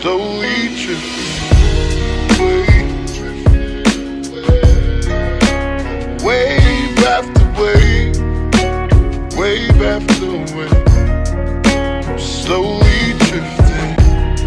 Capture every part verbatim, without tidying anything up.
slowly drifting away, wave after wave, wave after wave, I'm slowly drifting,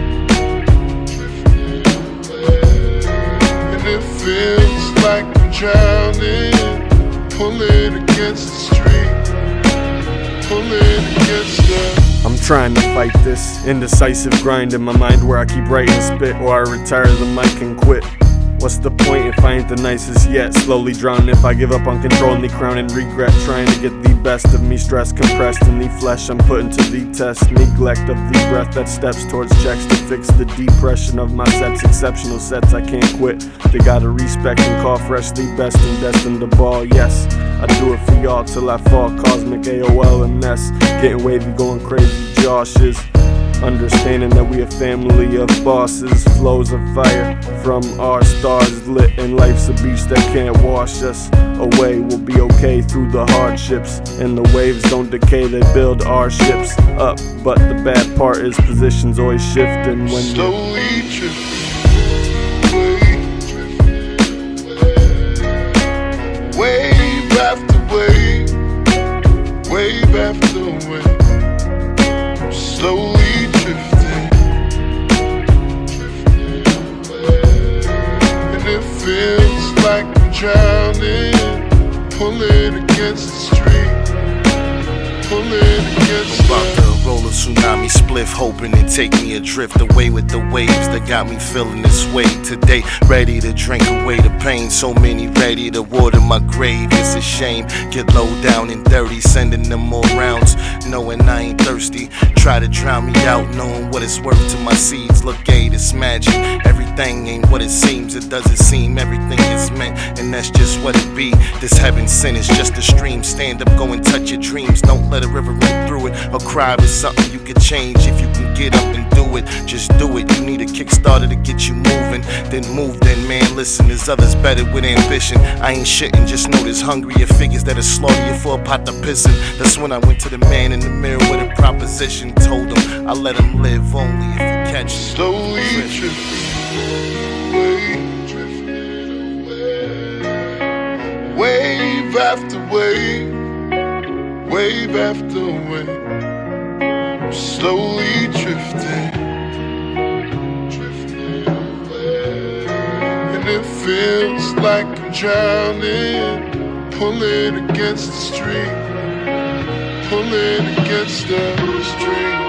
and it feels like I'm drowning, pulling against the street, pulling against the. I'm trying to fight this indecisive grind in my mind where I keep writing spit or I retire the mic and quit. What's the point if I ain't the nicest yet? Slowly drowning if I give up on control and the crown and regret. Trying to get the best of me, stress compressed in the flesh I'm putting to the test. Neglect of the breath that steps towards checks to fix the depression of my sets. Exceptional sets I can't quit. They gotta respect and call fresh the best and destined to ball. Yes, I do it for y'all till I fall. Cosmic A O L and S. Getting wavy, going crazy, Joshes. Understanding that we a family of bosses. Flows of fire from our stars lit, and life's a beach that can't wash us away. We'll be okay through the hardships, and the waves don't decay, they build our ships up. But the bad part is positions always shifting when you're slowly drifting away, wave after wave, wave after wave, I'm slowly drifting, and it feels like I'm drowning, pulling against the street, pulling against the. I'm about to roll a tsunami spliff, hoping to take me adrift away with the waves that got me feeling this way today. Ready to drink away the pain, so many ready to water my grave. It's a shame, get low down and dirty, sending them more rounds, knowing I ain't thirsty. Try to drown me out, knowing what it's worth to my seeds. Look, gay, this magic, everything ain't what it seems. It doesn't seem everything is meant, and that's just what it be. This heaven sent is just a stream. Stand up, go and touch your dreams. Don't let a river run through it. A cry is something you can change if you can get up and do it. Just do it. You need a kickstarter to get you moving. Then move, then man, listen. There's others better with ambition. I ain't shitting, just know there's hungrier figures that'll slaughter you for a pot of pissin'. That's when I went to the man in the mirror with a proposition. Told him I let him live only if you catch me. Slowly drifting away, wave after wave, wave after wave, I'm slowly drifting, and it feels like I'm drowning, pulling against the street, pulling against the street.